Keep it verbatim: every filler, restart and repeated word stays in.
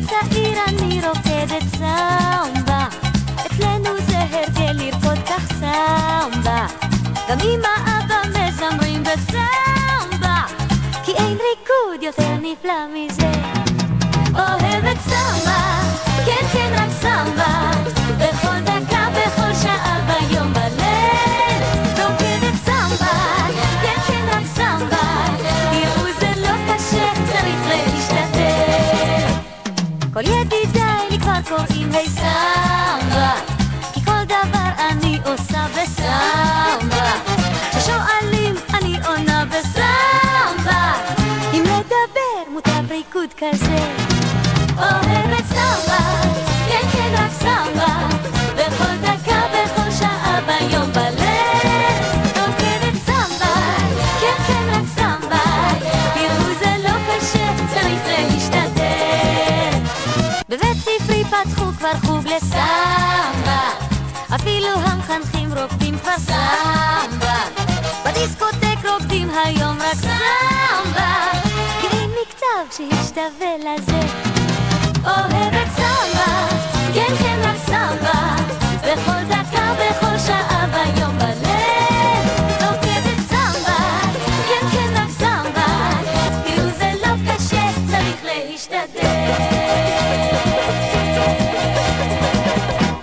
צעיר אני רוקדת סמבה, אצלנו זה הרגל לרקוד כך סמבה, גם אמא אבא מזמרים בסמבה, כי אין ריקוד יותר נפלא מזה. אוהבת סמבה, כן כן רק סמבה, בכל דקה בכל שעה ביום בליל, רוקדת סמבה, כן כן רק סמבה, תראו זה לא קשה, צריך להשתתף. כל ידידיי לי כבר קוראים היי סמבה, כי כל דבר אני עושה בסמבה, כששואלים אני עונה בסמבה, אם לדבר מותר ריקוד כזה. אוהבת סמבה, כן כן רק סמבה, בכל דקה בכל שעה ביום בליל, רוקדת סמבה, כן כן רק סמבה, תראו זה לא קשה, צריך להשתתף. בבית ספרי פתחו כבר חוג לסמבה, אפילו המחנכים רוקדים כבר סמבה, בדיסקוטק רוקדים היום רק סמבה, כי אין מקצב שישתווה לזה. אוהבת סמבה, כן כן